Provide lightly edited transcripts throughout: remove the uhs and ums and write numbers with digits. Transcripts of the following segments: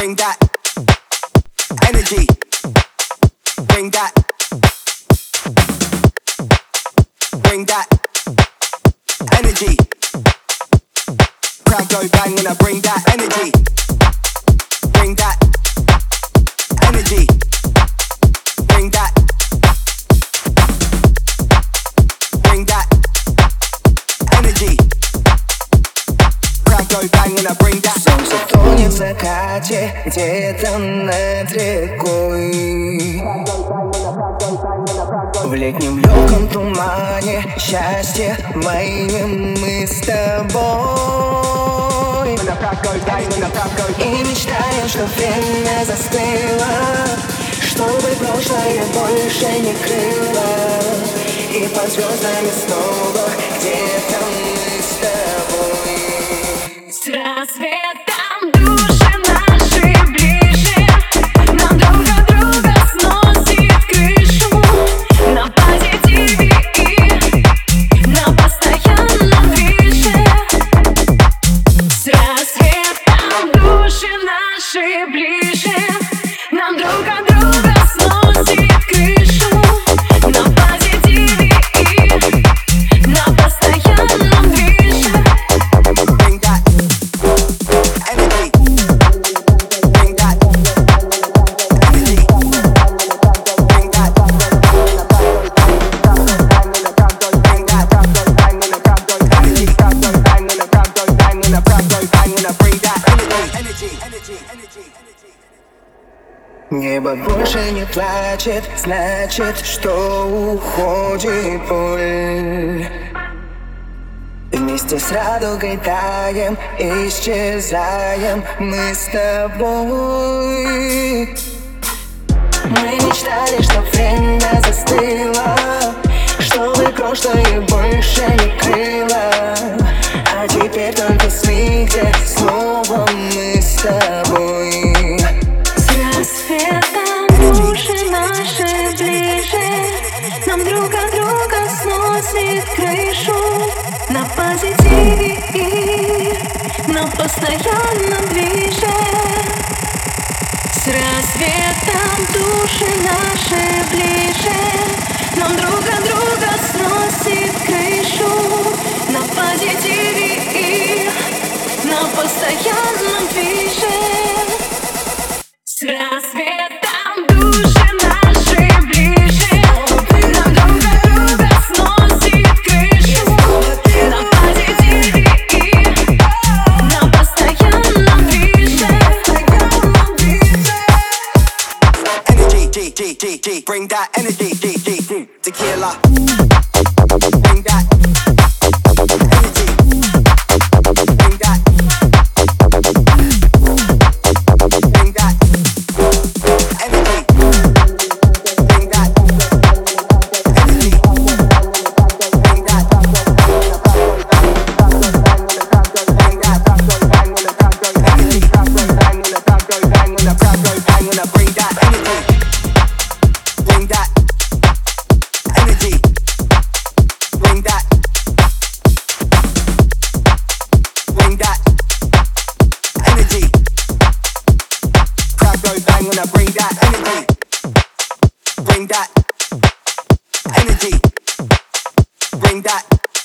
bring that energy, bring that, bring that energy. Crowd go bang when I bring that energy, bring that energy, bring that, bring that energy. Crowd go bang when I bring that. Солнце тонет в закате, где-то над рекой. В летнем легком тумане счастье моим мы с тобой. И мечтаем, что время застыло, чтобы прошлое больше не крыло. И под звездами снова где-то мы с тобой. С рассветом души наши ближе, нам друг от друга сносит крышу. На позитиве и на постоянном движе. С рассветом души наши ближе, нам друг от друга сносит крышу. На позитиве и на постоянном движе. Bring that energy, bring that energy, bring that, Небо больше не плачет, значит, что уходит боль. Вместе с радугой таем, исчезаем мы с тобой. Мы мечтали, чтоб время застыло, чтобы прошлое больше не крыло. А теперь только сны, где снова мы с тобой. С рассветом души наши ближе, нам друг от друга сносит крышу. На позитиве и на постоянном движе. С рассветом души наши ближе, нам друг от друга сносит крышу. На позитиве и на постоянном движе. С рассветом души наши ближе, нам друг от друга сносит крышу. На позитиве и на постоянном движе. energy, bring that energy, tequila. Bring that energy, bring that, bring that energy, bring that energy, bring that, bring that energy. Bring that energy, bring that, bring that energy. Crowd go bang when I bring that energy, bring that energy, bring that,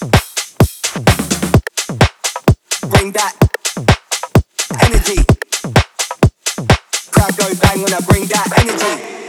bring that energy. Crowd go bang when I bring that energy.